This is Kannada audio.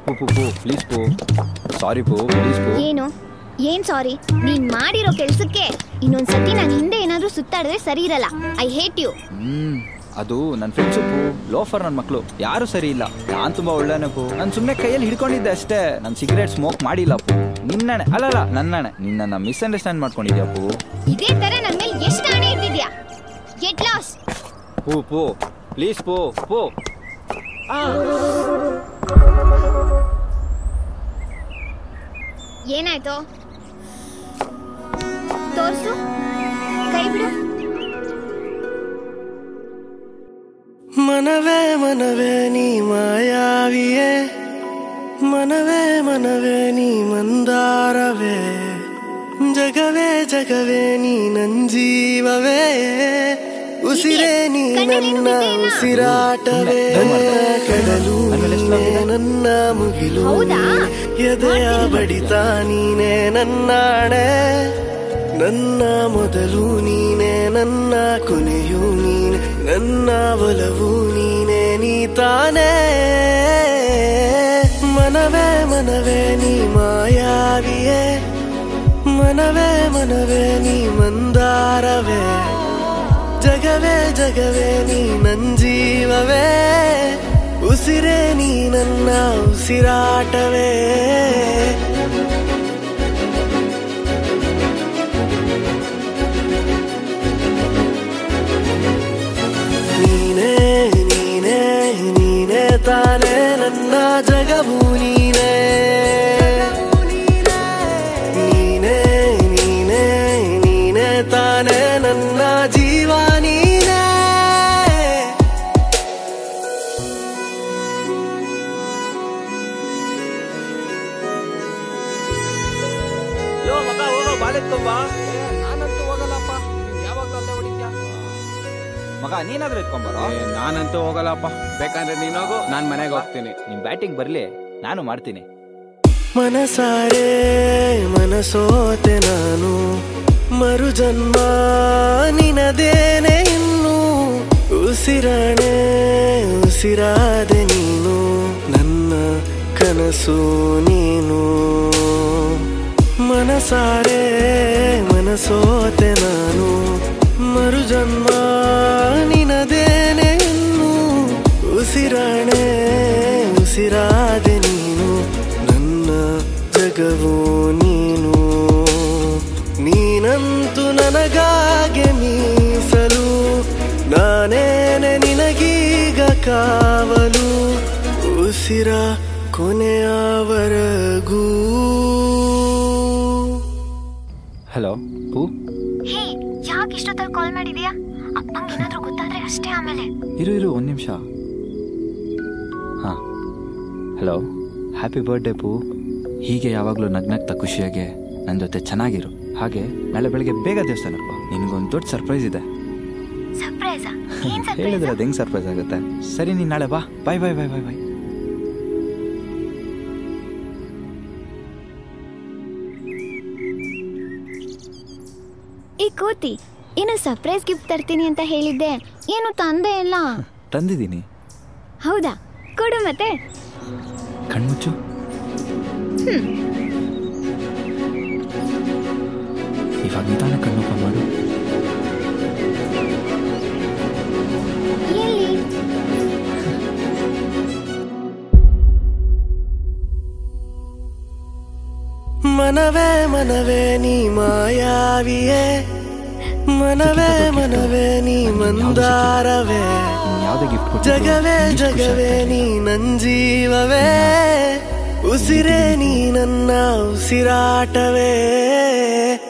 ಪೂ ಪ್ಲೀಸ್ ಪೂ, ಸಾರಿ ಪೂ, ಪ್ಲೀಸ್ ಪೂ. ಏನ್ ಸಾರಿ? ನೀನ್ ಮಾಡಿರೋ ಕೆಲ್ಸಕ್ಕೆ ಇನ್ನೊಂದ್ಸತಿ ನಾನು ಹಿಂದೆ ಏನಾದ್ರೂ ಸುತ್ತಾಡಿದ್ರೆ ಸರಿ ಇರಲ್ಲ. I hate you. ಅದು ನನ್ನ ಫ್ರೆಂಡ್ಸು ಪೂ, ಲೋಫರ್ ನನ್ನ ಮಕ್ಕಳು, ಯಾರು ಸರಿ ಇಲ್ಲ. ನಾನ್ ತುಂಬಾ ಒಳ್ಳೆನೆ ಪೂ. ನಾನು ಸುಮ್ಮನೆ ಕೈಯಲ್ಲಿ ಹಿಡ್ಕೊಂಡಿದ್ದೆ ಅಷ್ಟೇ. ನಾನು ಸಿಗರೇಟ್ ಸ್ಮೋಕ್ ಮಾಡಿಲ್ಲ ಪೂ. ನಿನ್ನಣೆ ಅಲ್ಲಲ್ಲ ನನ್ನಣೆ. ನಿನ್ನ ಮಿಸ್ಅಂಡರ್ಸ್ಟ್ಯಾಂಡ್ ಮಾಡ್ಕೊಂಡಿದ್ಯಾ ಪೂ. ಇದೇ ತರ ನನ್ನ ಮೇಲೆ ಎಷ್ಟು ಹಣೆ ಇಟ್ಟಿದ್ಯಾ? Get lost. Poo please Poo. ಏನಾಯ್ತು? ತೋರ್ಸು, ಕೈ ಬಿಡು. ಮನವೇ ಮನವೇ ನೀ ಮಾಯಾವಿಯೇ, ಮನವೇ ಮನವೇ ನೀ ಮಂದಾರವೇ, ಜಗವೇ ಜಗವೇ ನೀ ನಂಜೀವವೇ, ಉಸಿರೇ ನೀ ನನ್ನ ಉಸಿರಾಟವೇ, ಕಡಲು ನೀನೇ ನನ್ನ ಮುಗಿಲು, ಎದೆಯ ಬಡಿತ ನೀನೇ ನನ್ನಾಣೆ, ನನ್ನ ಮೊದಲು ನೀನೇ ನನ್ನ ಕೊನೆಯೂ ನೀನೆ, ನನ್ನ ಒಲವು ನೀನೇ ನೀ ತಾನೇ. ಮನವೇ ಮನವೇ ನೀ ಮಾಯಾವಿಯೇ, ಮನವೇ ಮನವೇ ನೀ ಮಂದಾರವೇ, ಜಗವೇ ಜಗವೇ ನೀ ನಂಜೀವವೇ, ಉಸಿರೇ ನೀ ನನ್ನ ಉಸಿರಾಟವೇ. ನೀನೇ ನೀನೇ ನೀನೇ ತಾನೇ ನನ್ನ ಜಗವು ನೀನೇ, ನೀನೇ ನೀನೇ ನೀನೇ ತಾನೇ ನನ್ನ ಜೀವ ನೀನೇ. ನಾನಂತೂ ಹೋಗಲ್ಲಪ್ಪ. ಯಾವಾಗ ಅಲ್ಲೇ ಹೊಡಿತ್ಯಾ ಮಗ? ನೀನಾದ್ರೂ ಎತ್ಕೊಂಬರೋ. ನಾನಂತೂ ಹೋಗಲ್ಲಪ್ಪ. ಬೇಕಂದ್ರೆ ನೀನೋಗು, ನಾನ್ ಮನೆಗೆ ಹೋಗ್ತೀನಿ. ನಿಮ್ ಬ್ಯಾಟಿಂಗ್ ಬರ್ಲಿ, ನಾನು ಮಾಡ್ತೀನಿ. ಮನಸಾರೆ ಮನಸೋತೆ ನಾನು, ಮರು ಜನ್ಮ ನಿನದೇನೆ ಇನ್ನು, ಉಸಿರಾಣೆ ಉಸಿರಾದೆ ನೀನು, ನನ್ನ ಕನಸು ನೀನು. ಮನಸಾರೆ ಮನಸೋತೆ ನಾನು, ಮರು ಜನ್ಮ ನಿನದೇನೆ ಇನ್ನು, ಉಸಿರಾಣೆ ಉಸಿರಾದೆ ನೀನು, ನನ್ನ ಜಗವು ನೀನು. ನೀನಂತೂ ನನಗಾಗೆ ಮೀಸಲು, ನಾನೇನೆ ನಿನಗೀಗ ಕಾವಲು, ಉಸಿರ ಕೊನೆಯವರೆಗೂ. ಹಲೋ ಪೂ. ಹೇ, ಯಾಕೆ ಇಷ್ಟೊತ್ತಲ್ಲಿ ಕಾಲ್ ಮಾಡಿದ್ಯಾ? ಅಪ್ಪಂಗೆ ಏನಾದ್ರೂ ಗೊತ್ತಾದ್ರೆ ಅಷ್ಟೇ. ಆಮೇಲೆ ಇರು ಒಂದು ನಿಮಿಷ. ಹಾಂ, ಹಲೋ, ಹ್ಯಾಪಿ ಬರ್ಡೇ ಪೂ. ಹೀಗೆ ಯಾವಾಗಲೂ ನಗ್ನಗ್ತಾ ಖುಷಿಯಾಗೆ ನನ್ನ ಜೊತೆ ಚೆನ್ನಾಗಿರು. ಹಾಗೆ ನಾಳೆ ಬೆಳಗ್ಗೆ ಬೇಗ ದೇವಸ್ಥಾನಪ್ಪ, ನಿನಗೊಂದು ದೊಡ್ಡ ಸರ್ಪ್ರೈಸ್ ಇದೆ. ಸರ್ಪ್ರೈಸಾ? ಹೇಳಿದ್ರೆ ಅದು ಹೆಂಗೆ ಸರ್ಪ್ರೈಸ್ ಆಗುತ್ತೆ? ಸರಿ, ನೀನು ನಾಳೆ ಬಾ. ಬಾಯ್ ಬಾಯ್ ಬಾಯ್ ಬಾಯ್ ಬಾಯ್. ಈ ಕೋತಿ ಏನು ಸರ್ಪ್ರೈಸ್ ಗಿಫ್ಟ್ ತರ್ತೀನಿ ಅಂತ ಹೇಳಿದ್ದೆ, ಏನು ತಂದೆ ಇಲ್ಲ? ತಂದಿದ್ದೀನಿ. ಹೌದಾ? ಕೊಡು ಮತ್ತೆ. ಕಣ್ಮುಚ್ಚು. ಇವಾಗ ನಿಧಾನ ಕಣ್ಣು ಮಾಡು. ಎಲ್ಲಿ? ಮನವೇ ಮನವೇ ನೀ ಮಾಯಾವಿಯೇ, ಮನವೇ ಮನವೇ ನೀ ಮಂದಾರವೇ, ಜಗವೇ ಜಗವೇ ನೀ ನಂಜೀವವೇ, ಉಸಿರೇ ನೀ ನನ್ನ ಉಸಿರಾಟವೇ.